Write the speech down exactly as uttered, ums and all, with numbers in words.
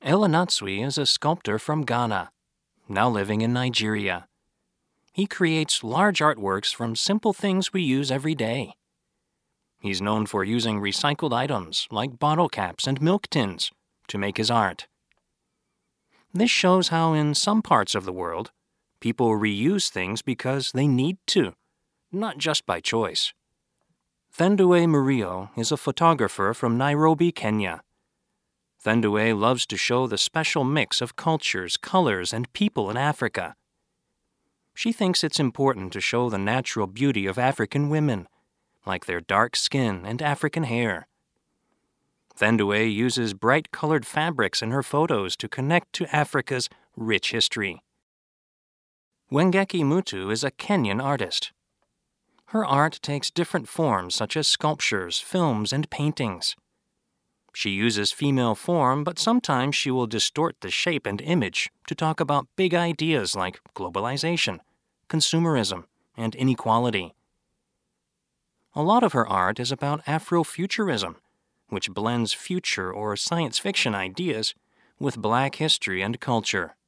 Ella Natsui is a sculptor from Ghana, now living in Nigeria. He creates large artworks from simple things we use every day. He's known for using recycled items like bottle caps and milk tins to make his art. This shows how in some parts of the world, people reuse things because they need to, not just by choice. Thendue Murio is a photographer from Nairobi, Kenya. Thendue loves to show the special mix of cultures, colors, and people in Africa. She thinks it's important to show the natural beauty of African women, like their dark skin and African hair. Thendue uses bright-colored fabrics in her photos to connect to Africa's rich history. Wengeki Mutu is a Kenyan artist. Her art takes different forms such as sculptures, films, and paintings. She uses female form, but sometimes she will distort the shape and image to talk about big ideas like globalization, consumerism, and inequality. A lot of her art is about Afrofuturism, which blends future or science fiction ideas with Black history and culture.